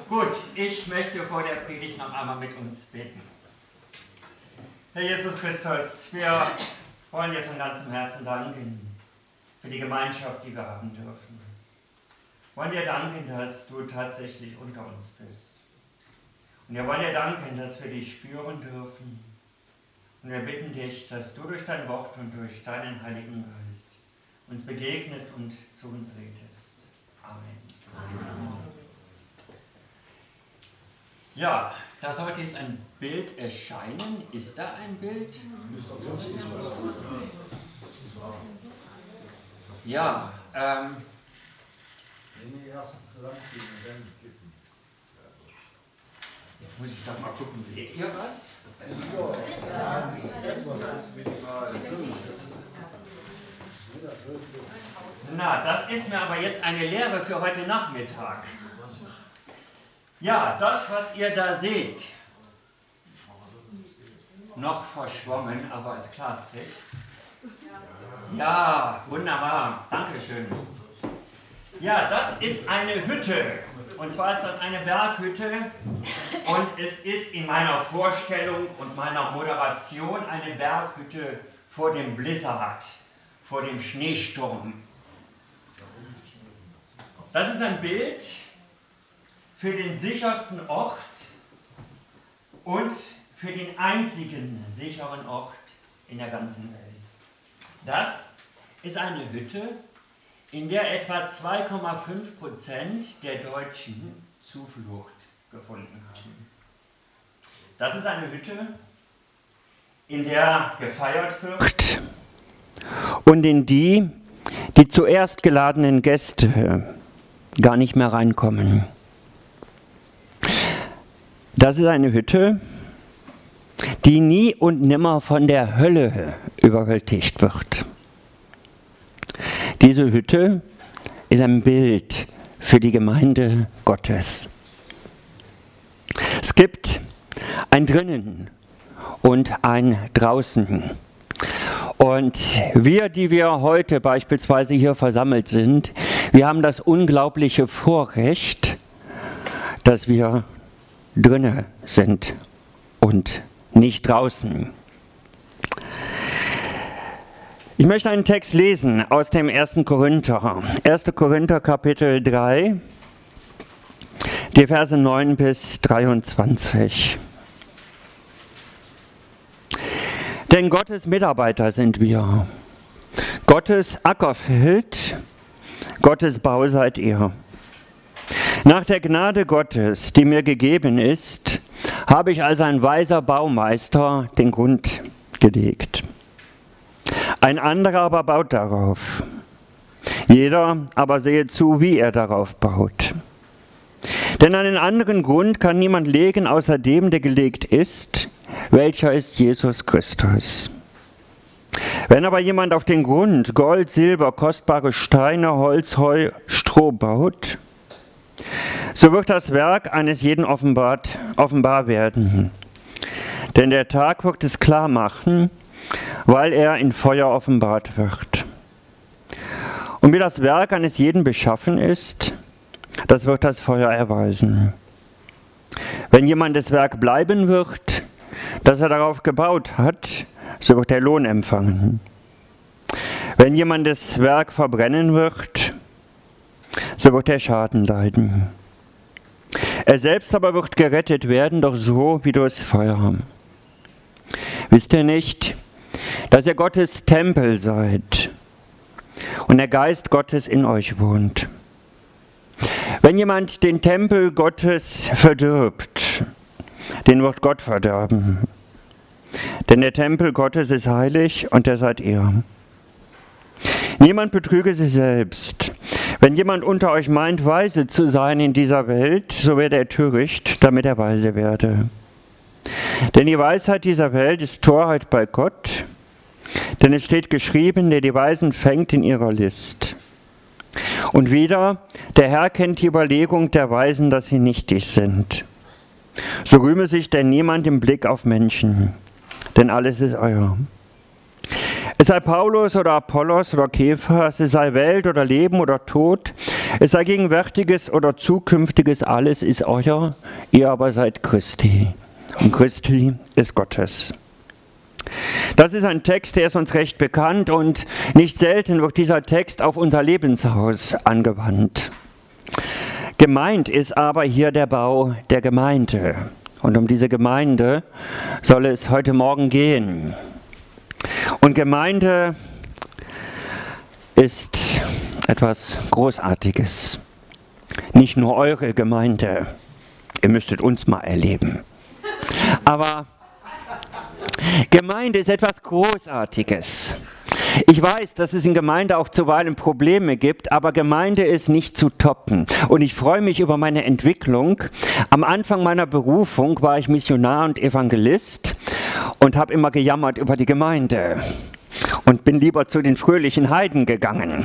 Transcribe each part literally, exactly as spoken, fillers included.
Gut, ich möchte vor der Predigt noch einmal mit uns beten. Herr Jesus Christus, wir wollen dir von ganzem Herzen danken für die Gemeinschaft, die wir haben dürfen. Wir wollen dir danken, dass du tatsächlich unter uns bist. Und wir wollen dir danken, dass wir dich spüren dürfen. Und wir bitten dich, dass du durch dein Wort und durch deinen Heiligen Geist uns begegnest und zu uns redest. Amen. Amen. Ja, da sollte jetzt ein Bild erscheinen. Ist da ein Bild? Ja, ähm. Jetzt muss ich doch mal gucken, seht ihr was? Na, das ist mir aber jetzt eine Lehre für heute Nachmittag. Ja, das, was ihr da seht, noch verschwommen, aber es klart sich. Ja, wunderbar, Dankeschön. Ja, das ist eine Hütte, und zwar ist das eine Berghütte, und es ist in meiner Vorstellung und meiner Moderation eine Berghütte vor dem Blizzard, vor dem Schneesturm. Das ist ein Bild für den sichersten Ort und für den einzigen sicheren Ort in der ganzen Welt. Das ist eine Hütte, in der etwa zwei Komma fünf Prozent der Deutschen Zuflucht gefunden haben. Das ist eine Hütte, in der gefeiert wird und in die die zuerst geladenen Gäste gar nicht mehr reinkommen. Das ist eine Hütte, die nie und nimmer von der Hölle überwältigt wird. Diese Hütte ist ein Bild für die Gemeinde Gottes. Es gibt ein Drinnen und ein Draußen. Und wir, die wir heute beispielsweise hier versammelt sind, wir haben das unglaubliche Vorrecht, dass wir drinnen sind und nicht draußen. Ich möchte einen Text lesen aus dem ersten Korinther. erster Korinther Kapitel drei, die Verse neun bis dreiundzwanzig. Denn Gottes Mitarbeiter sind wir. Gottes Ackerfeld, Gottes Bau seid ihr. Nach der Gnade Gottes, die mir gegeben ist, habe ich als ein weiser Baumeister den Grund gelegt. Ein anderer aber baut darauf. Jeder aber sehe zu, wie er darauf baut. Denn einen anderen Grund kann niemand legen, außer dem, der gelegt ist, welcher ist Jesus Christus. Wenn aber jemand auf den Grund Gold, Silber, kostbare Steine, Holz, Heu, Stroh baut, so wird das Werk eines jeden offenbart, offenbar werden. Denn der Tag wird es klar machen, weil er in Feuer offenbart wird. Und wie das Werk eines jeden beschaffen ist, das wird das Feuer erweisen. Wenn jemandes Werk bleiben wird, das er darauf gebaut hat, so wird er Lohn empfangen. Wenn jemandes Werk verbrennen wird, so wird er Schaden leiden. Er selbst aber wird gerettet werden, doch so wie durchs Feuer. Wisst ihr nicht, dass ihr Gottes Tempel seid und der Geist Gottes in euch wohnt? Wenn jemand den Tempel Gottes verdirbt, den wird Gott verderben. Denn der Tempel Gottes ist heilig und der seid ihr. Niemand betrüge sich selbst. Wenn jemand unter euch meint, weise zu sein in dieser Welt, so werde er töricht, damit er weise werde. Denn die Weisheit dieser Welt ist Torheit bei Gott, denn es steht geschrieben, der die Weisen fängt in ihrer List. Und wieder, der Herr kennt die Überlegung der Weisen, dass sie nichtig sind. So rühme sich denn niemand im Blick auf Menschen, denn alles ist euer. Es sei Paulus oder Apollos oder Kephas, es sei Welt oder Leben oder Tod, Es sei Gegenwärtiges oder Zukünftiges, alles ist euer, ihr aber seid Christi. Und Christi ist Gottes. Das ist ein Text, der ist uns recht bekannt und nicht selten wird dieser Text auf unser Lebenshaus angewandt. Gemeint ist aber hier der Bau der Gemeinde. Und um diese Gemeinde soll es heute Morgen gehen. Und Gemeinde ist etwas Großartiges. Nicht nur eure Gemeinde. Ihr müsstet uns mal erleben. Aber Gemeinde ist etwas Großartiges. Ich weiß, dass es in Gemeinde auch zuweilen Probleme gibt, aber Gemeinde ist nicht zu toppen. Und ich freue mich über meine Entwicklung. Am Anfang meiner Berufung war ich Missionar und Evangelist und habe immer gejammert über die Gemeinde und bin lieber zu den fröhlichen Heiden gegangen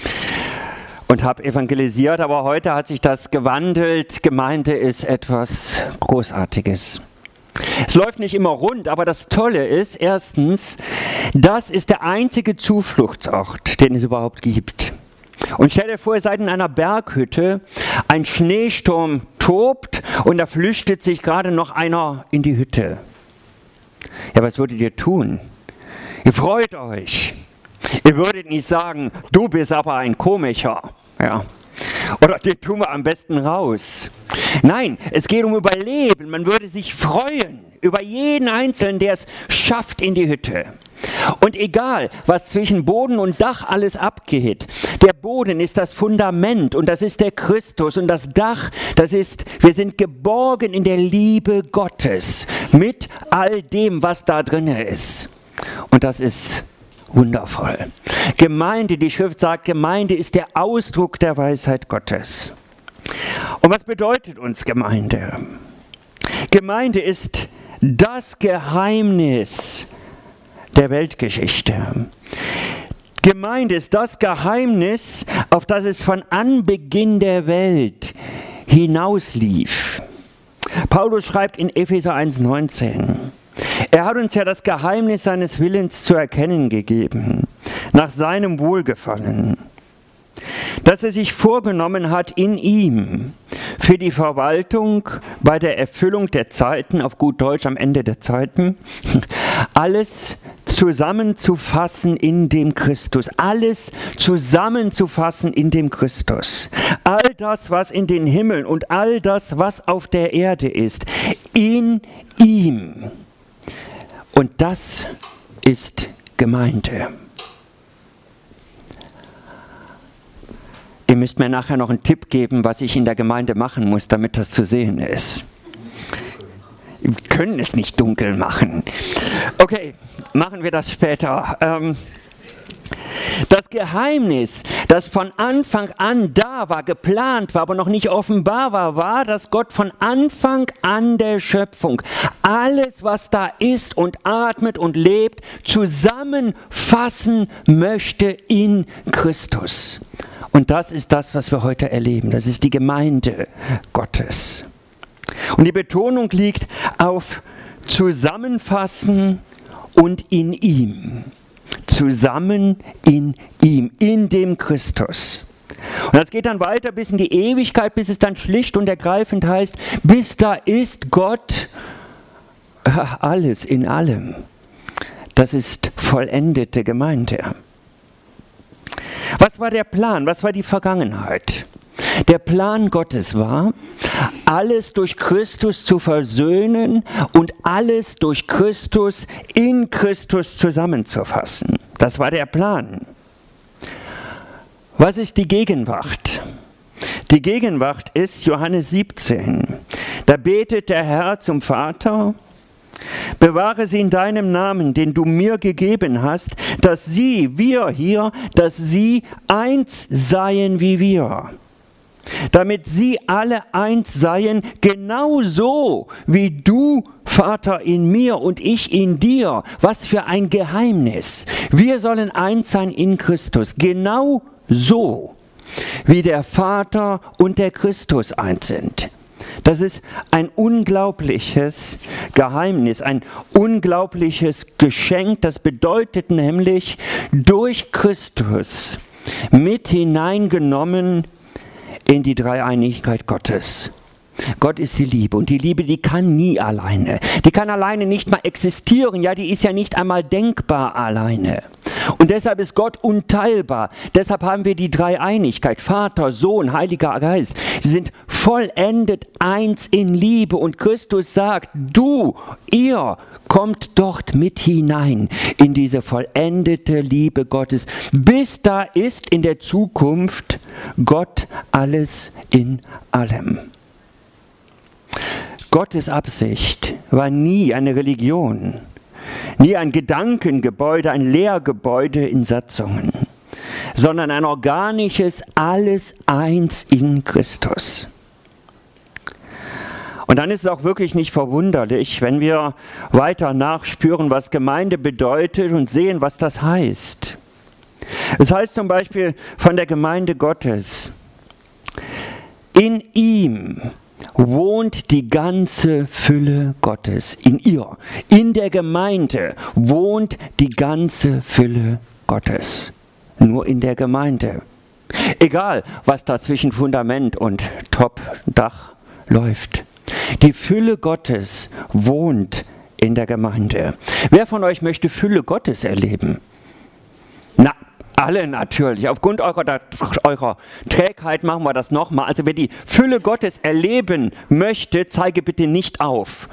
und habe evangelisiert. Aber heute hat sich das gewandelt. Gemeinde ist etwas Großartiges. Es läuft nicht immer rund, aber das Tolle ist, erstens, das ist der einzige Zufluchtsort, den es überhaupt gibt. Und stell dir vor, ihr seid in einer Berghütte, ein Schneesturm tobt und da flüchtet sich gerade noch einer in die Hütte. Ja, was würdet ihr tun? Ihr freut euch. Ihr würdet nicht sagen, du bist aber ein Komiker. Ja. Oder den tun wir am besten raus. Nein, es geht um Überleben. Man würde sich freuen über jeden Einzelnen, der es schafft in die Hütte. Und egal, was zwischen Boden und Dach alles abgeht, der Boden ist das Fundament und das ist der Christus und das Dach, das ist, wir sind geborgen in der Liebe Gottes mit all dem, was da drin ist. Und das ist wundervoll. Gemeinde, die Schrift sagt, Gemeinde ist der Ausdruck der Weisheit Gottes. Und was bedeutet uns Gemeinde? Gemeinde ist das Geheimnis der Weltgeschichte. Gemeinde ist das Geheimnis, auf das es von Anbeginn der Welt hinauslief. Paulus schreibt in Epheser eins neunzehn, er hat uns ja das Geheimnis seines Willens zu erkennen gegeben, nach seinem Wohlgefallen, dass er sich vorgenommen hat, in ihm für die Verwaltung bei der Erfüllung der Zeiten, auf gut Deutsch am Ende der Zeiten, alles zusammenzufassen in dem Christus, alles zusammenzufassen in dem Christus. All das, was in den Himmeln und all das, was auf der Erde ist, in ihm. Und das ist Gemeinde. Ihr müsst mir nachher noch einen Tipp geben, was ich in der Gemeinde machen muss, damit das zu sehen ist. Wir können es nicht dunkel machen. Okay, machen wir das später. Ähm, das Geheimnis, das von Anfang an da war, geplant war, aber noch nicht offenbar war, war, dass Gott von Anfang an der Schöpfung alles, was da ist und atmet und lebt, zusammenfassen möchte in Christus. Und das ist das, was wir heute erleben. Das ist die Gemeinde Gottes. Und die Betonung liegt auf Zusammenfassen und in ihm. Zusammen in ihm, in dem Christus. Und das geht dann weiter bis in die Ewigkeit, bis es dann schlicht und ergreifend heißt, bis da ist Gott alles in allem. Das ist vollendete Gemeinde. Was war der Plan? Was war die Vergangenheit? Der Plan Gottes war, alles durch Christus zu versöhnen und alles durch Christus in Christus zusammenzufassen. Das war der Plan. Was ist die Gegenwart? Die Gegenwart ist Johannes siebzehn. Da betet der Herr zum Vater: Bewahre sie in deinem Namen, den du mir gegeben hast, dass sie, wir hier, dass sie eins seien wie wir. Damit sie alle eins seien, genauso wie du, Vater, in mir und ich in dir. Was für ein Geheimnis. Wir sollen eins sein in Christus, genau so, wie der Vater und der Christus eins sind. Das ist ein unglaubliches Geheimnis, ein unglaubliches Geschenk. Das bedeutet nämlich, durch Christus mit hineingenommen in die Dreieinigkeit Gottes. Gott ist die Liebe und die Liebe, die kann nie alleine. Die kann alleine nicht mal existieren, ja, die ist ja nicht einmal denkbar alleine. Und deshalb ist Gott unteilbar. Deshalb haben wir die Dreieinigkeit, Vater, Sohn, Heiliger Geist. Sie sind vollendet eins in Liebe und Christus sagt, du, ihr, kommt dort mit hinein in diese vollendete Liebe Gottes. Bis da ist in der Zukunft Gott alles in allem. Gottes Absicht war nie eine Religion, nie ein Gedankengebäude, ein Lehrgebäude in Satzungen, sondern ein organisches Alles eins in Christus. Und dann ist es auch wirklich nicht verwunderlich, wenn wir weiter nachspüren, was Gemeinde bedeutet und sehen, was das heißt. Es heißt zum Beispiel von der Gemeinde Gottes, in ihm wohnt die ganze Fülle Gottes, in ihr. In der Gemeinde wohnt die ganze Fülle Gottes. Nur in der Gemeinde. Egal, was da zwischen Fundament und Top-Dach läuft. Die Fülle Gottes wohnt in der Gemeinde. Wer von euch möchte Fülle Gottes erleben? Na, alle natürlich. Aufgrund eurer, eurer Trägheit machen wir das nochmal. Also wer die Fülle Gottes erleben möchte, zeige bitte nicht auf.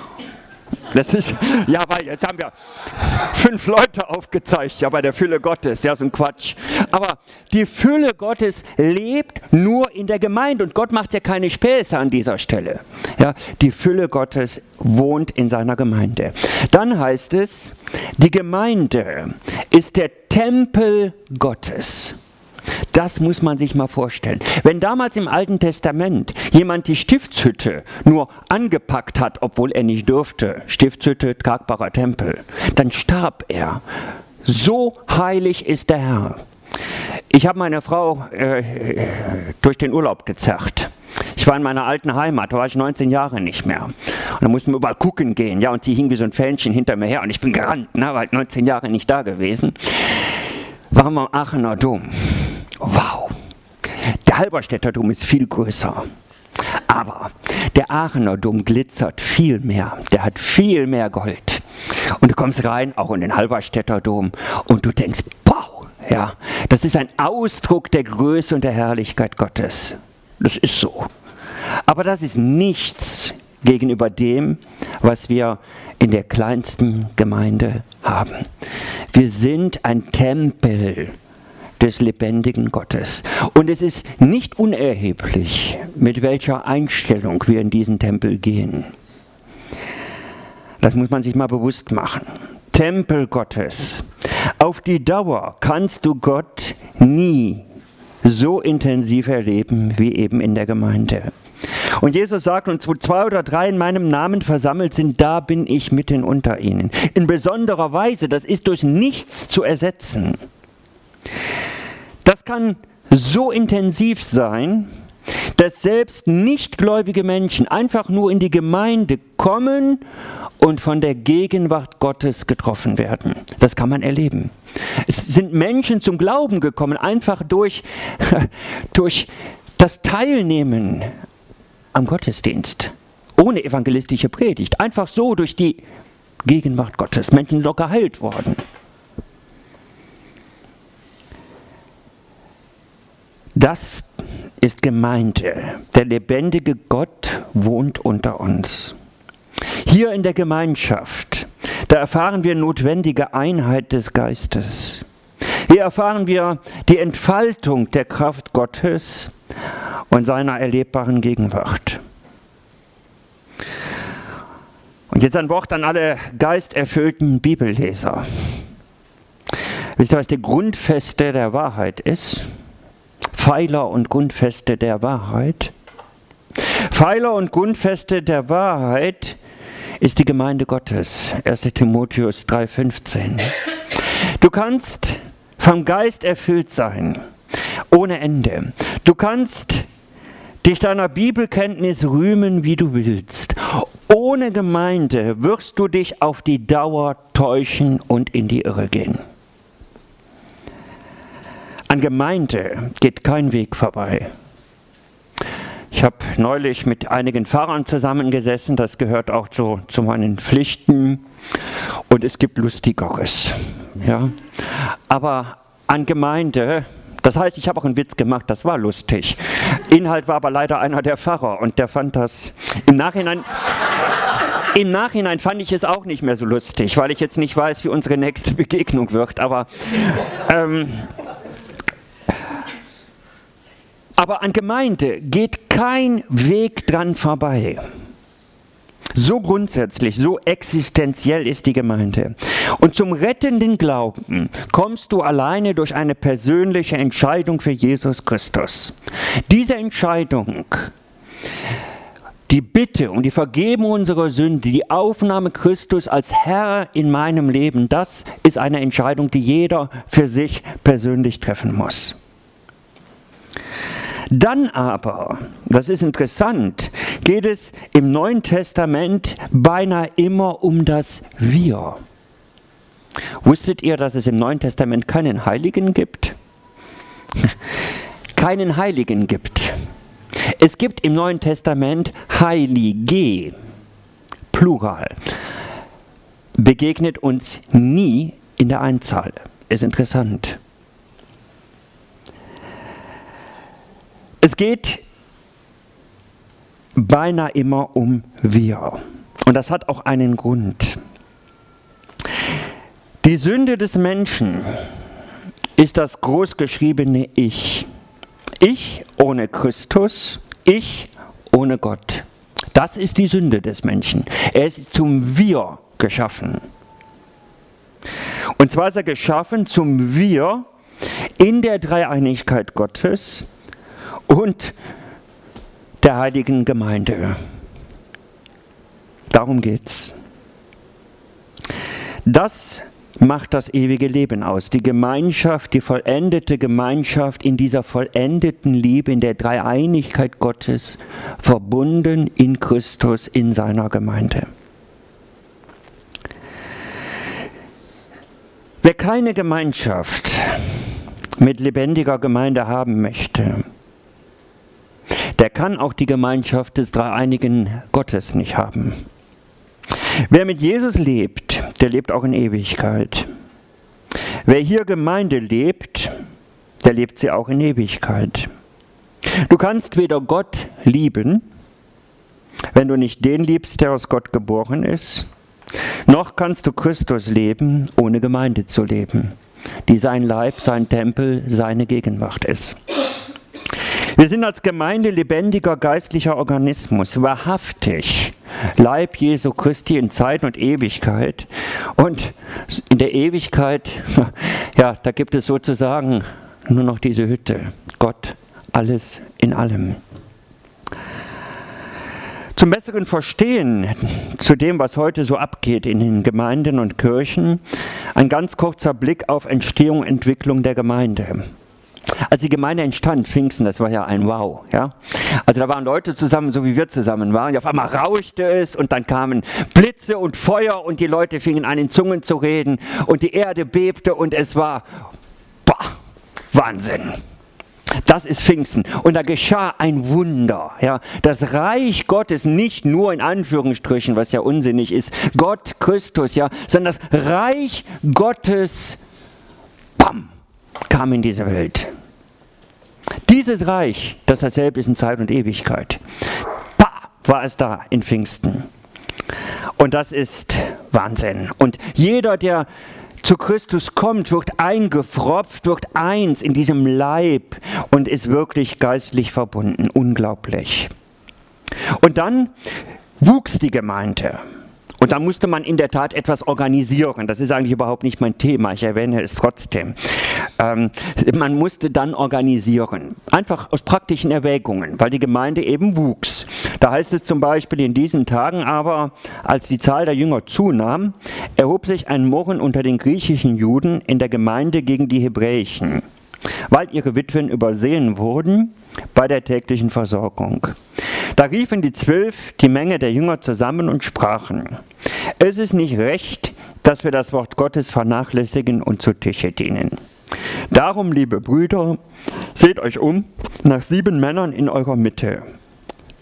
Das ist, ja, weil jetzt haben wir fünf Leute aufgezeigt, ja, bei der Fülle Gottes, ja, so ein Quatsch. Aber die Fülle Gottes lebt nur in der Gemeinde und Gott macht ja keine Späße an dieser Stelle. Ja, die Fülle Gottes wohnt in seiner Gemeinde. Dann heißt es, die Gemeinde ist der Tempel Gottes. Das muss man sich mal vorstellen. Wenn damals im Alten Testament jemand die Stiftshütte nur angepackt hat, obwohl er nicht durfte, Stiftshütte, tragbarer Tempel, dann starb er. So heilig ist der Herr. Ich habe meine Frau äh, durch den Urlaub gezerrt. Ich war in meiner alten Heimat, da war ich neunzehn Jahre nicht mehr. Und da mussten wir überall gucken gehen, ja, und sie hing wie so ein Fähnchen hinter mir her und ich bin gerannt, ne, war halt neunzehn Jahre nicht da gewesen. Waren wir am Aachener Dom. Wow, der Halberstädter Dom ist viel größer, aber der Aachener Dom glitzert viel mehr, der hat viel mehr Gold. Und du kommst rein, auch in den Halberstädter Dom, und du denkst, wow, ja, das ist ein Ausdruck der Größe und der Herrlichkeit Gottes. Das ist so. Aber das ist nichts gegenüber dem, was wir in der kleinsten Gemeinde haben. Wir sind ein Tempel des lebendigen Gottes. Und es ist nicht unerheblich, mit welcher Einstellung wir in diesen Tempel gehen. Das muss man sich mal bewusst machen. Tempel Gottes. Auf die Dauer kannst du Gott nie so intensiv erleben wie eben in der Gemeinde. Und Jesus sagt uns, wo zwei oder drei in meinem Namen versammelt sind, da bin ich mitten unter ihnen. In besonderer Weise, das ist durch nichts zu ersetzen. Das kann so intensiv sein, dass selbst nichtgläubige Menschen einfach nur in die Gemeinde kommen und von der Gegenwart Gottes getroffen werden. Das kann man erleben. Es sind Menschen zum Glauben gekommen, einfach durch, durch das Teilnehmen am Gottesdienst, ohne evangelistische Predigt, einfach so durch die Gegenwart Gottes. Menschen sind doch geheilt worden. Das ist Gemeinde. Der lebendige Gott wohnt unter uns. Hier in der Gemeinschaft, da erfahren wir notwendige Einheit des Geistes. Hier erfahren wir die Entfaltung der Kraft Gottes und seiner erlebbaren Gegenwart. Und jetzt ein Wort an alle geisterfüllten Bibelleser. Wisst ihr, was die Grundfeste der Wahrheit ist? Pfeiler und Grundfeste der Wahrheit. Pfeiler und Grundfeste der Wahrheit ist die Gemeinde Gottes. erster Timotheus drei fünfzehn. Du kannst vom Geist erfüllt sein, ohne Ende. Du kannst dich deiner Bibelkenntnis rühmen, wie du willst. Ohne Gemeinde wirst du dich auf die Dauer täuschen und in die Irre gehen. An Gemeinde geht kein Weg vorbei. Ich habe neulich mit einigen Pfarrern zusammengesessen, das gehört auch zu, zu meinen Pflichten. Und es gibt Lustigeres. Ja. Aber an Gemeinde, das heißt, ich habe auch einen Witz gemacht, das war lustig. Inhalt war aber leider einer der Pfarrer und der fand das im Nachhinein... Im Nachhinein fand ich es auch nicht mehr so lustig, weil ich jetzt nicht weiß, wie unsere nächste Begegnung wird. Aber, ähm, aber an Gemeinde geht kein Weg dran vorbei. So grundsätzlich, so existenziell ist die Gemeinde. Und zum rettenden Glauben kommst du alleine durch eine persönliche Entscheidung für Jesus Christus. Diese Entscheidung, die Bitte um die Vergebung unserer Sünde, die Aufnahme Christus als Herr in meinem Leben, das ist eine Entscheidung, die jeder für sich persönlich treffen muss. Dann aber, das ist interessant, geht es im Neuen Testament beinahe immer um das Wir. Wusstet ihr, dass es im Neuen Testament keinen Heiligen gibt? Keinen Heiligen gibt. Es gibt im Neuen Testament Heilige, Plural. Begegnet uns nie in der Einzahl. Ist interessant. Es geht beinahe immer um Wir. Und das hat auch einen Grund. Die Sünde des Menschen ist das großgeschriebene Ich. Ich ohne Christus, ich ohne Gott. Das ist die Sünde des Menschen. Er ist zum Wir geschaffen. Und zwar ist er geschaffen zum Wir in der Dreieinigkeit Gottes und der heiligen Gemeinde. Darum geht's. Das macht das ewige Leben aus. Die Gemeinschaft, die vollendete Gemeinschaft in dieser vollendeten Liebe, in der Dreieinigkeit Gottes, verbunden in Christus, in seiner Gemeinde. Wer keine Gemeinschaft mit lebendiger Gemeinde haben möchte, der kann auch die Gemeinschaft des dreieinigen Gottes nicht haben. Wer mit Jesus lebt, der lebt auch in Ewigkeit. Wer hier Gemeinde lebt, der lebt sie auch in Ewigkeit. Du kannst weder Gott lieben, wenn du nicht den liebst, der aus Gott geboren ist, noch kannst du Christus leben, ohne Gemeinde zu leben, die sein Leib, sein Tempel, seine Gegenwart ist. Wir sind als Gemeinde lebendiger geistlicher Organismus, wahrhaftig, Leib Jesu Christi in Zeit und Ewigkeit. Und in der Ewigkeit, ja, da gibt es sozusagen nur noch diese Hütte. Gott, alles in allem. Zum besseren Verstehen zu dem, was heute so abgeht in den Gemeinden und Kirchen, ein ganz kurzer Blick auf Entstehung und Entwicklung der Gemeinde. Als die Gemeinde entstand, Pfingsten, das war ja ein Wow. Ja? Also da waren Leute zusammen, so wie wir zusammen waren. Auf einmal rauschte es und dann kamen Blitze und Feuer und die Leute fingen an, in Zungen zu reden und die Erde bebte und es war boah, Wahnsinn. Das ist Pfingsten. Und da geschah ein Wunder. Ja? Das Reich Gottes, nicht nur in Anführungsstrichen, was ja unsinnig ist, Gott, Christus, ja, sondern das Reich Gottes, bam, kam in diese Welt. Dieses Reich, das dasselbe ist in Zeit und Ewigkeit, bah, war es da in Pfingsten. Und das ist Wahnsinn. Und jeder, der zu Christus kommt, wird eingepfropft, wird eins in diesem Leib und ist wirklich geistlich verbunden. Unglaublich. Und dann wuchs die Gemeinde. Und da musste man in der Tat etwas organisieren. Das ist eigentlich überhaupt nicht mein Thema, ich erwähne es trotzdem. Ähm, man musste dann organisieren, einfach aus praktischen Erwägungen, weil die Gemeinde eben wuchs. Da heißt es zum Beispiel in diesen Tagen aber, als die Zahl der Jünger zunahm, erhob sich ein Murren unter den griechischen Juden in der Gemeinde gegen die Hebräischen, weil ihre Witwen übersehen wurden bei der täglichen Versorgung. Da riefen die Zwölf die Menge der Jünger zusammen und sprachen: Es ist nicht recht, dass wir das Wort Gottes vernachlässigen und zu Tische dienen. Darum, liebe Brüder, seht euch um nach sieben Männern in eurer Mitte,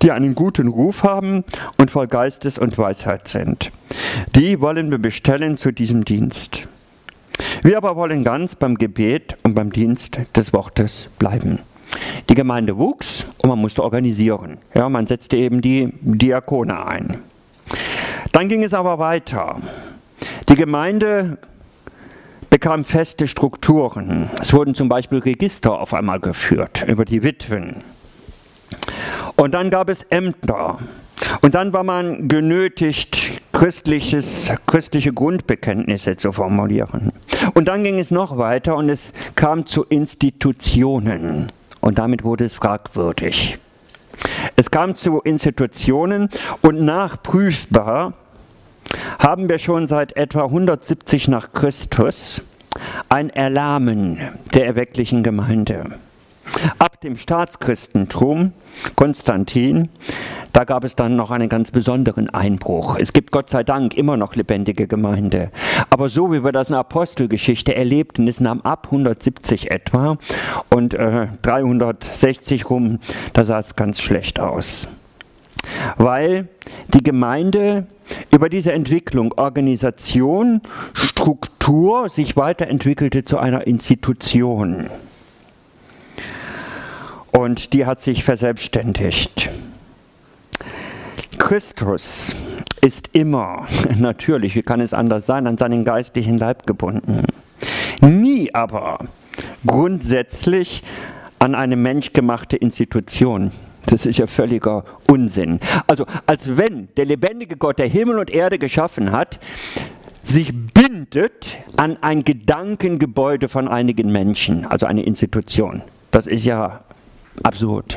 die einen guten Ruf haben und voll Geistes und Weisheit sind. Die wollen wir bestellen zu diesem Dienst. Wir aber wollen ganz beim Gebet und beim Dienst des Wortes bleiben. Die Gemeinde wuchs und man musste organisieren. Ja, man setzte eben die Diakone ein. Dann ging es aber weiter. Die Gemeinde bekam feste Strukturen. Es wurden zum Beispiel Register auf einmal geführt über die Witwen. Und dann gab es Ämter. Und dann war man genötigt, christliches, christliche Grundbekenntnisse zu formulieren. Und dann ging es noch weiter und es kam zu Institutionen. Und damit wurde es fragwürdig. Es kam zu Institutionen und nachprüfbar haben wir schon seit etwa hundertsiebzig nach Christus ein Erlahmen der erwecklichen Gemeinde. Ab dem Staatschristentum, Konstantin, da gab es dann noch einen ganz besonderen Einbruch. Es gibt Gott sei Dank immer noch lebendige Gemeinde. Aber so wie wir das in der Apostelgeschichte erlebten, es nahm ab hundertsiebzig etwa und äh, dreihundertsechzig rum, da sah es ganz schlecht aus. Weil die Gemeinde über diese Entwicklung, Organisation, Struktur sich weiterentwickelte zu einer Institution. Und die hat sich verselbstständigt. Christus ist immer, natürlich, wie kann es anders sein, an seinen geistlichen Leib gebunden. Nie aber grundsätzlich an eine menschgemachte Institution. Das ist ja völliger Unsinn. Also als wenn der lebendige Gott, der Himmel und Erde geschaffen hat, sich bindet an ein Gedankengebäude von einigen Menschen, also eine Institution. Das ist ja absurd.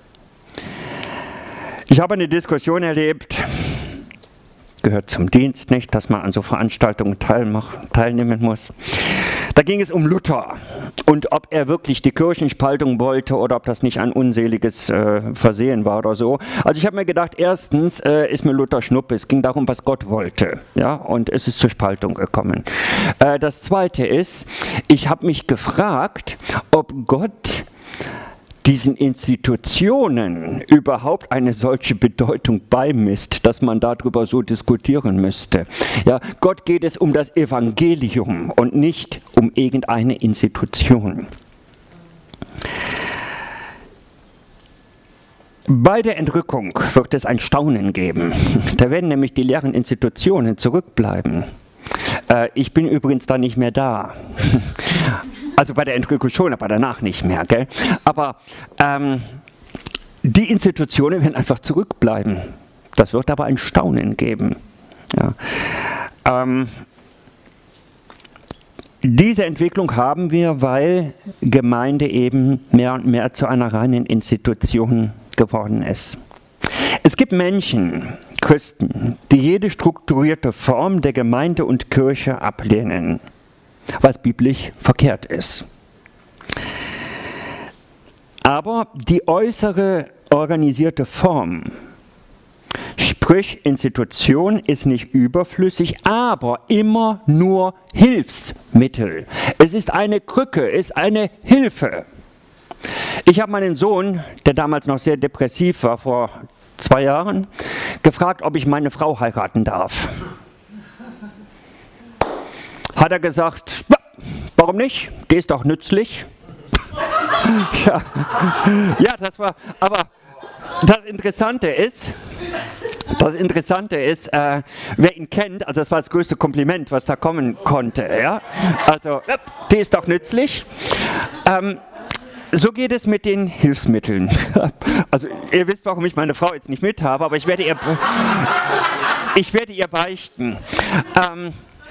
Ich habe eine Diskussion erlebt, gehört zum Dienst nicht, dass man an so Veranstaltungen teilnehmen muss. Da ging es um Luther und ob er wirklich die Kirchenspaltung wollte oder ob das nicht ein unseliges äh, Versehen war oder so. Also ich habe mir gedacht, erstens äh, ist mir Luther Schnuppe, es ging darum, was Gott wollte, ja, und es ist zur Spaltung gekommen. Äh, das Zweite ist, ich habe mich gefragt, ob Gott diesen Institutionen überhaupt eine solche Bedeutung beimisst, dass man darüber so diskutieren müsste. Ja, Gott geht es um das Evangelium und nicht um irgendeine Institution. Bei der Entrückung wird es ein Staunen geben. Da werden nämlich die leeren Institutionen zurückbleiben. Äh, ich bin übrigens da nicht mehr da. Also bei der Entrückung schon, aber danach nicht mehr. Gell? Aber ähm, die Institutionen werden einfach zurückbleiben. Das wird aber ein Staunen geben. Ja. Ähm, diese Entwicklung haben wir, weil Gemeinde eben mehr und mehr zu einer reinen Institution geworden ist. Es gibt Menschen, Christen, die jede strukturierte Form der Gemeinde und Kirche ablehnen, was biblisch verkehrt ist. Aber die äußere organisierte Form, sprich Institution, ist nicht überflüssig, aber immer nur Hilfsmittel. Es ist eine Krücke, ist eine Hilfe. Ich habe meinen Sohn, der damals noch sehr depressiv war, vor zwei Jahren, gefragt, ob ich meine Frau heiraten darf. Hat er gesagt, warum nicht? Die ist doch nützlich. ja. ja, das war, aber das Interessante ist, das Interessante ist, äh, wer ihn kennt, also das war das größte Kompliment, was da kommen konnte. Ja? Also, die ist doch nützlich. Ähm, So geht es mit den Hilfsmitteln. Also ihr wisst, warum ich meine Frau jetzt nicht mit habe, aber ich werde ihr, ich werde ihr beichten. Ähm,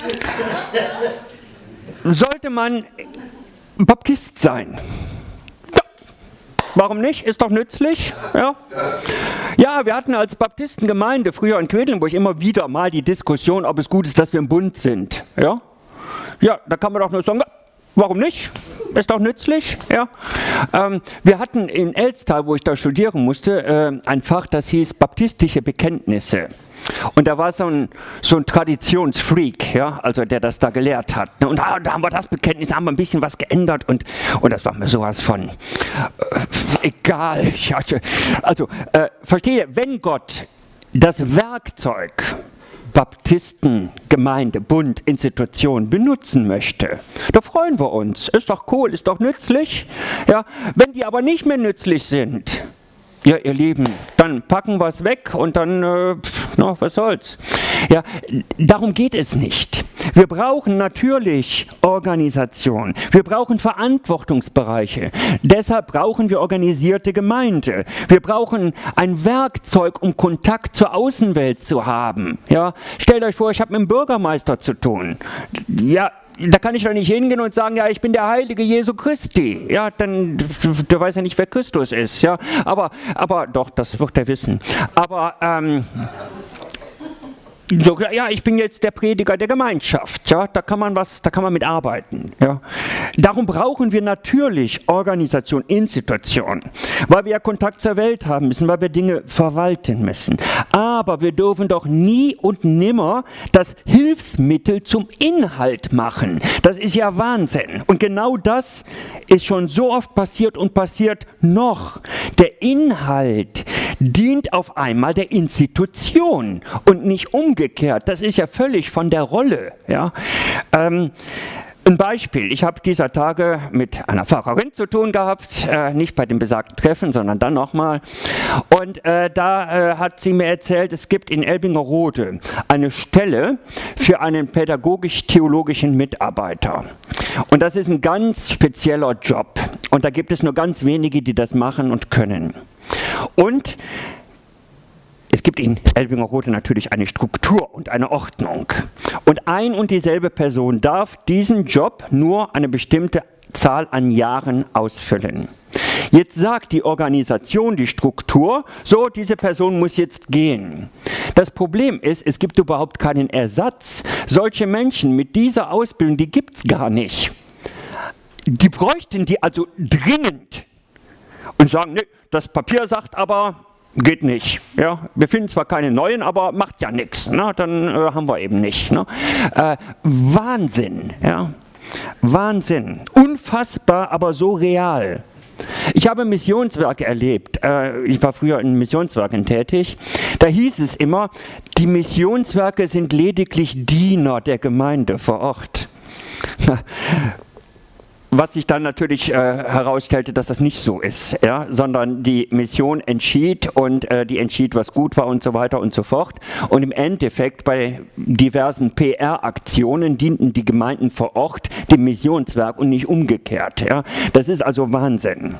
sollte man Baptist sein? Ja. Warum nicht? Ist doch nützlich. Ja. ja, wir hatten als Baptistengemeinde früher in Quedlinburg immer wieder mal die Diskussion, ob es gut ist, dass wir im Bund sind. Ja, ja, da kann man doch nur sagen, warum nicht? Ist doch nützlich. Ja. Ähm, wir hatten in Elstal, wo ich da studieren musste, äh, ein Fach, das hieß Baptistische Bekenntnisse. Und da war so ein, so ein Traditionsfreak, ja, also der das da gelehrt hat. Und da, da haben wir das Bekenntnis, haben wir ein bisschen was geändert und, und das war mir sowas von äh, egal. Ja, also, äh, versteht ihr, wenn Gott das Werkzeug Baptisten, Gemeinde, Bund, Institution benutzen möchte, da freuen wir uns. Ist doch cool, ist doch nützlich. Ja, wenn die aber nicht mehr nützlich sind, ja, ihr Lieben, dann packen wir es weg und dann, äh, pff, no, was soll's. Ja, darum geht es nicht. Wir brauchen natürlich Organisation. Wir brauchen Verantwortungsbereiche. Deshalb brauchen wir organisierte Gemeinde. Wir brauchen ein Werkzeug, um Kontakt zur Außenwelt zu haben. Ja, stellt euch vor, ich habe mit dem Bürgermeister zu tun. Ja, da kann ich doch nicht hingehen und sagen, ja, ich bin der Heilige Jesu Christi. Ja, dann, der weiß ja nicht, wer Christus ist. Ja, aber, aber doch, das wird er wissen. Aber, ähm, so, ja, ich bin jetzt der Prediger der Gemeinschaft, ja, da kann man was, da kann man mitarbeiten. Ja. Darum brauchen wir natürlich Organisation, Institution, weil wir ja Kontakt zur Welt haben müssen, weil wir Dinge verwalten müssen. Aber wir dürfen doch nie und nimmer das Hilfsmittel zum Inhalt machen. Das ist ja Wahnsinn. Und genau das ist schon so oft passiert und passiert noch. Der Inhalt dient auf einmal der Institution und nicht umgekehrt. Das ist ja völlig von der Rolle. Ja. Ähm, ein Beispiel, ich habe dieser Tage mit einer Pfarrerin zu tun gehabt, äh, nicht bei dem besagten Treffen, sondern dann nochmal. Und äh, da äh, hat sie mir erzählt, es gibt in Elbingerode eine Stelle für einen pädagogisch-theologischen Mitarbeiter. Und das ist ein ganz spezieller Job. Und da gibt es nur ganz wenige, die das machen und können. Und es gibt in Elbingerode natürlich eine Struktur und eine Ordnung. Und ein und dieselbe Person darf diesen Job nur eine bestimmte Zahl an Jahren ausfüllen. Jetzt sagt die Organisation, die Struktur, so, diese Person muss jetzt gehen. Das Problem ist, es gibt überhaupt keinen Ersatz. Solche Menschen mit dieser Ausbildung, die gibt es gar nicht. Die bräuchten die also dringend. Und sagen, nee, das Papier sagt aber, geht nicht. Ja? Wir finden zwar keine neuen, aber macht ja nichts. Ne? Dann äh, haben wir eben nicht. Ne? Äh, Wahnsinn. Ja? Wahnsinn. Unfassbar, aber so real. Ich habe Missionswerke erlebt. Äh, ich war früher in Missionswerken tätig. Da hieß es immer, die Missionswerke sind lediglich Diener der Gemeinde vor Ort. Was sich dann natürlich äh, herausstellte, dass das nicht so ist, ja? Sondern die Mission entschied und äh, die entschied, was gut war und so weiter und so fort. Und im Endeffekt bei diversen P R-Aktionen dienten die Gemeinden vor Ort dem Missionswerk und nicht umgekehrt. Ja? Das ist also Wahnsinn.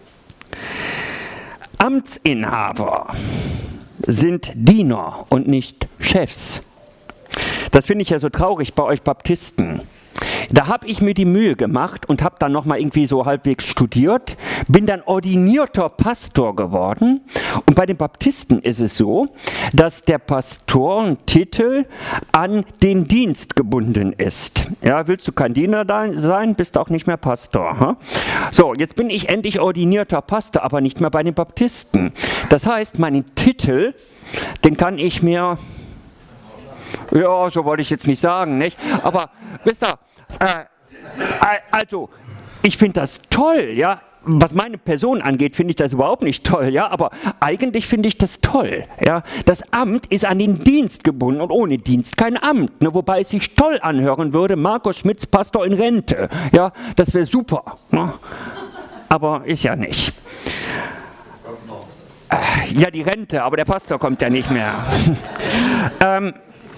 Amtsinhaber sind Diener und nicht Chefs. Das finde ich ja so traurig bei euch Baptisten. Da habe ich mir die Mühe gemacht und habe dann nochmal irgendwie so halbwegs studiert, bin dann ordinierter Pastor geworden. Und bei den Baptisten ist es so, dass der Pastorentitel an den Dienst gebunden ist. Ja, willst du kein Diener sein, bist du auch nicht mehr Pastor. Hm? So, jetzt bin ich endlich ordinierter Pastor, aber nicht mehr bei den Baptisten. Das heißt, meinen Titel, den kann ich mir... Ja, so wollte ich jetzt nicht sagen, nicht? Aber, wisst ihr, äh, also, ich finde das toll, ja. Was meine Person angeht, finde ich das überhaupt nicht toll, ja. Aber eigentlich finde ich das toll, ja. Das Amt ist an den Dienst gebunden und ohne Dienst kein Amt, ne? Wobei es sich toll anhören würde, Markus Schmitz, Pastor in Rente, ja. Das wäre super, ne? Aber ist ja nicht. Ja, die Rente, aber der Pastor kommt ja nicht mehr. ähm,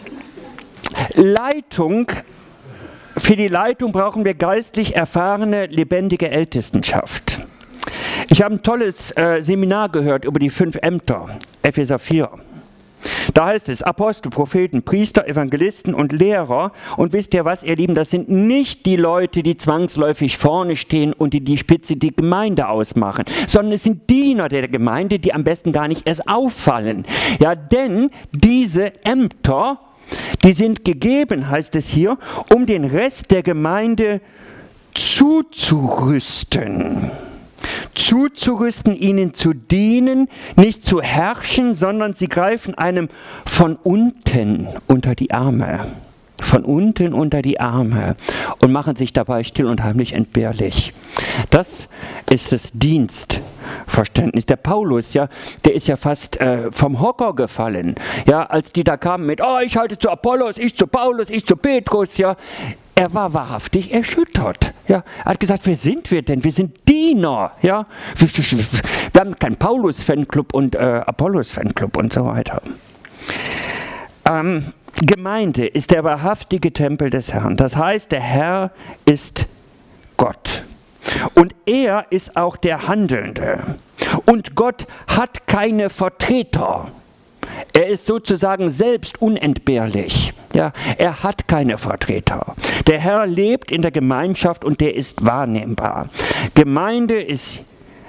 Leitung, für die Leitung brauchen wir geistlich erfahrene, lebendige Ältestenschaft. Ich habe ein tolles äh, Seminar gehört über die fünf Ämter, Epheser vier. Da heißt es, Apostel, Propheten, Priester, Evangelisten und Lehrer. Und wisst ihr was, ihr Lieben, das sind nicht die Leute, die zwangsläufig vorne stehen und die die Spitze die Gemeinde ausmachen, sondern es sind Diener der Gemeinde, die am besten gar nicht erst auffallen. Ja, denn diese Ämter, die sind gegeben, heißt es hier, um den Rest der Gemeinde zuzurüsten. Zuzurüsten, ihnen zu dienen, nicht zu herrschen, sondern sie greifen einem von unten unter die Arme. Von unten unter die Arme und machen sich dabei still und heimlich entbehrlich. Das ist das Dienstverständnis. Der Paulus, ja, der ist ja fast äh, vom Hocker gefallen. Ja, als die da kamen mit, oh, ich halte zu Apollos, ich zu Paulus, ich zu Petrus, ja. Er war wahrhaftig erschüttert. Ja. Er hat gesagt, wer sind wir denn? Wir sind Diener. Ja. Wir, wir haben keinen Paulus-Fanclub und äh, Apollos-Fanclub und so weiter. Ähm, Gemeinde ist der wahrhaftige Tempel des Herrn. Das heißt, der Herr ist Gott. Und er ist auch der Handelnde. Und Gott hat keine Vertreter. Er ist sozusagen selbst unentbehrlich. Ja, er hat keine Vertreter. Der Herr lebt in der Gemeinschaft und der ist wahrnehmbar. Gemeinde ist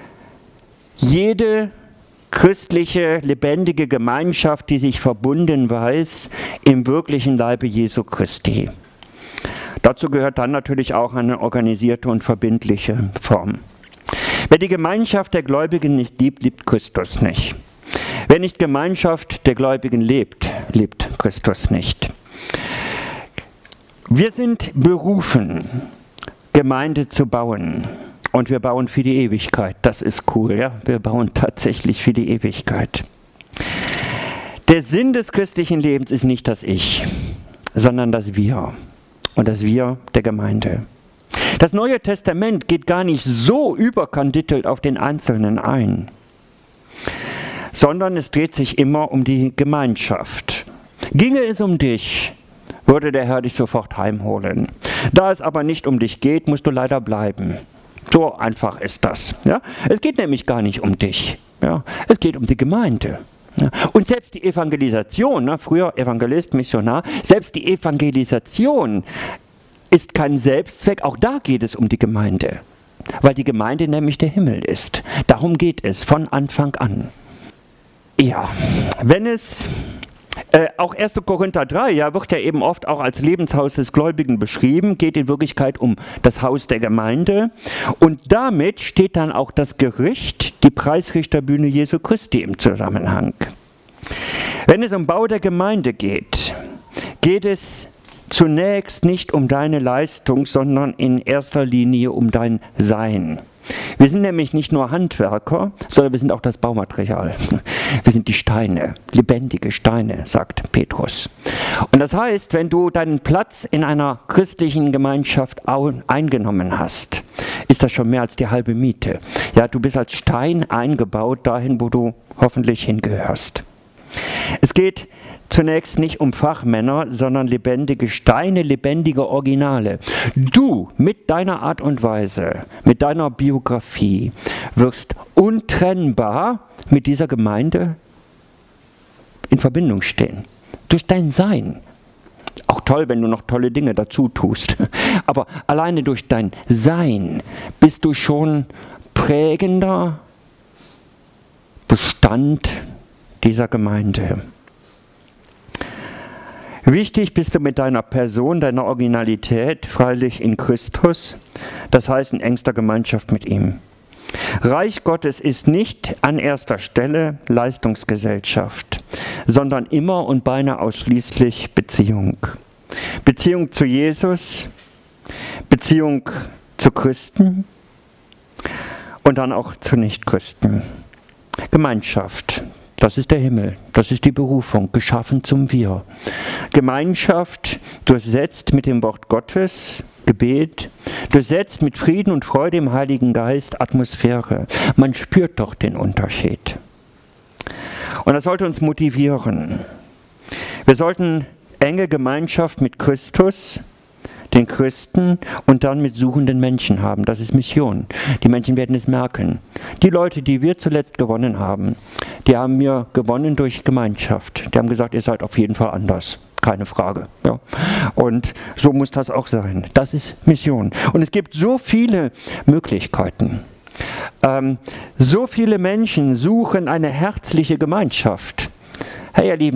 jede christliche, lebendige Gemeinschaft, die sich verbunden weiß im wirklichen Leibe Jesu Christi. Dazu gehört dann natürlich auch eine organisierte und verbindliche Form. Wer die Gemeinschaft der Gläubigen nicht liebt, liebt Christus nicht. Wer nicht Gemeinschaft der Gläubigen lebt, liebt Christus nicht. Wir sind berufen, Gemeinde zu bauen. Und wir bauen für die Ewigkeit. Das ist cool, ja? Wir bauen tatsächlich für die Ewigkeit. Der Sinn des christlichen Lebens ist nicht das Ich, sondern das Wir. Und das Wir der Gemeinde. Das Neue Testament geht gar nicht so überkandidelt auf den Einzelnen ein, sondern es dreht sich immer um die Gemeinschaft. Ginge es um dich, würde der Herr dich sofort heimholen. Da es aber nicht um dich geht, musst du leider bleiben. So einfach ist das. Ja? Es geht nämlich gar nicht um dich. Ja? Es geht um die Gemeinde. Ja? Und selbst die Evangelisation, ne? Früher Evangelist, Missionar, selbst die Evangelisation ist kein Selbstzweck. Auch da geht es um die Gemeinde. Weil die Gemeinde nämlich der Himmel ist. Darum geht es von Anfang an. Ja, wenn es... Äh, auch erster Korinther drei, ja, wird ja eben oft auch als Lebenshaus des Gläubigen beschrieben, geht in Wirklichkeit um das Haus der Gemeinde und damit steht dann auch das Gericht, die Preisrichterbühne Jesu Christi im Zusammenhang. Wenn es um Bau der Gemeinde geht, geht es zunächst nicht um deine Leistung, sondern in erster Linie um dein Sein. Wir sind nämlich nicht nur Handwerker, sondern wir sind auch das Baumaterial. Wir sind die Steine, lebendige Steine, sagt Petrus. Und das heißt, wenn du deinen Platz in einer christlichen Gemeinschaft eingenommen hast, ist das schon mehr als die halbe Miete. Ja, du bist als Stein eingebaut dahin, wo du hoffentlich hingehörst. Es geht zunächst nicht um Fachmänner, sondern lebendige Steine, lebendige Originale. Du mit deiner Art und Weise, mit deiner Biografie wirst untrennbar mit dieser Gemeinde in Verbindung stehen. Durch dein Sein. Auch toll, wenn du noch tolle Dinge dazu tust. Aber alleine durch dein Sein bist du schon prägender Bestand dieser Gemeinde. Wichtig bist du mit deiner Person, deiner Originalität, freilich in Christus, das heißt in engster Gemeinschaft mit ihm. Reich Gottes ist nicht an erster Stelle Leistungsgesellschaft, sondern immer und beinahe ausschließlich Beziehung. Beziehung zu Jesus, Beziehung zu Christen und dann auch zu Nichtchristen. Gemeinschaft. Das ist der Himmel, das ist die Berufung, geschaffen zum Wir. Gemeinschaft durchsetzt mit dem Wort Gottes, Gebet, durchsetzt mit Frieden und Freude im Heiligen Geist, Atmosphäre. Man spürt doch den Unterschied. Und das sollte uns motivieren. Wir sollten enge Gemeinschaft mit Christus, den Christen und dann mit suchenden Menschen haben. Das ist Mission. Die Menschen werden es merken. Die Leute, die wir zuletzt gewonnen haben, die haben wir gewonnen durch Gemeinschaft. Die haben gesagt, ihr seid auf jeden Fall anders. Keine Frage. Ja. Und so muss das auch sein. Das ist Mission. Und es gibt so viele Möglichkeiten. Ähm, so viele Menschen suchen eine herzliche Gemeinschaft. Hey ihr Lieben,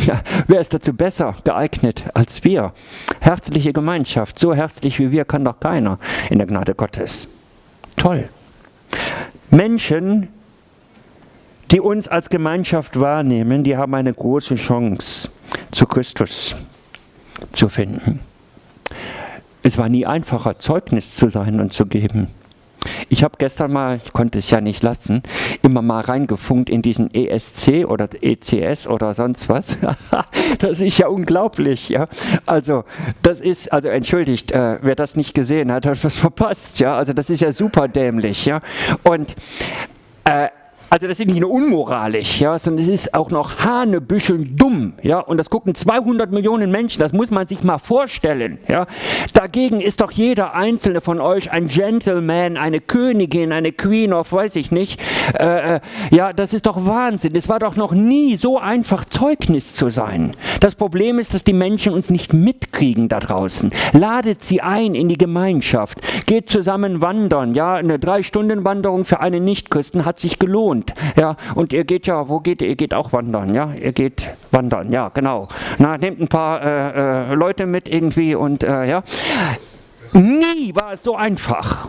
Ja, wer ist dazu besser geeignet als wir? Herzliche Gemeinschaft, so herzlich wie wir kann doch keiner in der Gnade Gottes. Toll. Menschen, die uns als Gemeinschaft wahrnehmen, die haben eine große Chance, zu Christus zu finden. Es war nie einfacher, Zeugnis zu sein und zu geben. Ich habe gestern mal, ich konnte es ja nicht lassen, immer mal reingefunkt in diesen E S C oder E C S oder sonst was. Das ist ja unglaublich, ja. Also, das ist, also entschuldigt, äh, wer das nicht gesehen hat, hat was verpasst, ja. Also, das ist ja super dämlich, ja. Und, äh, also das ist nicht nur unmoralisch, ja, sondern es ist auch noch hanebücheln dumm, ja, und das gucken zweihundert Millionen Menschen, das muss man sich mal vorstellen, ja. Dagegen ist doch jeder einzelne von euch ein Gentleman, eine Königin, eine Queen of, weiß ich nicht, äh, ja, das ist doch Wahnsinn, es war doch noch nie so einfach, Zeugnis zu sein. Das Problem ist, dass die Menschen uns nicht mitkriegen da draußen. Ladet sie ein in die Gemeinschaft, geht zusammen wandern, ja, eine Drei-Stunden-Wanderung für einen Nichtchristen hat sich gelohnt. Ja, und ihr geht ja, wo geht ihr? Ihr geht auch wandern, ja? Ihr geht wandern, ja, genau. Na, nehmt ein paar äh, äh, Leute mit irgendwie und äh, ja. Nie war es so einfach,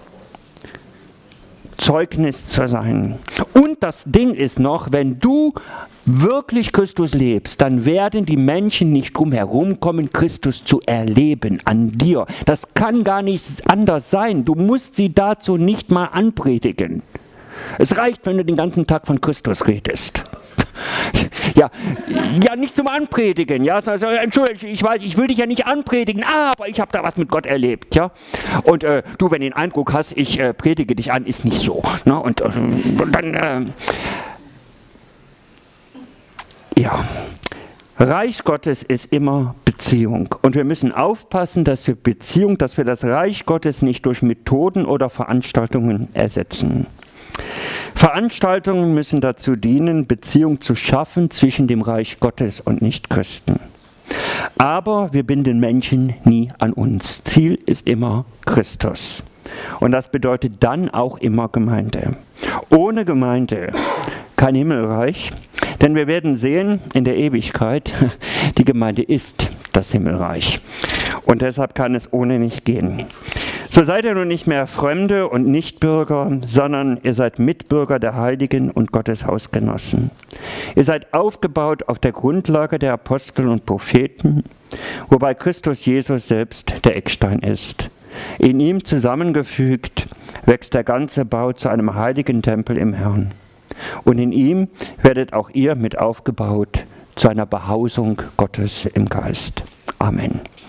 Zeugnis zu sein. Und das Ding ist noch, wenn du wirklich Christus lebst, dann werden die Menschen nicht drum herum kommen, Christus zu erleben an dir. Das kann gar nicht anders sein. Du musst sie dazu nicht mal anpredigen. Es reicht, wenn du den ganzen Tag von Christus redest. Ja, ja, nicht zum Anpredigen. Ja, also, entschuldige, ich weiß, ich will dich ja nicht anpredigen, aber ich habe da was mit Gott erlebt. Ja, und äh, du, wenn du den Eindruck hast, ich äh, predige dich an, ist nicht so. Ne? Und, äh, und dann, äh, ja, Reich Gottes ist immer Beziehung. Und wir müssen aufpassen, dass wir Beziehung, dass wir das Reich Gottes nicht durch Methoden oder Veranstaltungen ersetzen. Veranstaltungen müssen dazu dienen, Beziehung zu schaffen zwischen dem Reich Gottes und Nichtchristen. Aber wir binden Menschen nie an uns. Ziel ist immer Christus. Und das bedeutet dann auch immer Gemeinde. Ohne Gemeinde kein Himmelreich, denn wir werden sehen in der Ewigkeit, die Gemeinde ist das Himmelreich. Und deshalb kann es ohne nicht gehen. So seid ihr nun nicht mehr Fremde und Nichtbürger, sondern ihr seid Mitbürger der Heiligen und Gottes Hausgenossen. Ihr seid aufgebaut auf der Grundlage der Apostel und Propheten, wobei Christus Jesus selbst der Eckstein ist. In ihm zusammengefügt wächst der ganze Bau zu einem heiligen Tempel im Herrn. Und in ihm werdet auch ihr mit aufgebaut zu einer Behausung Gottes im Geist. Amen.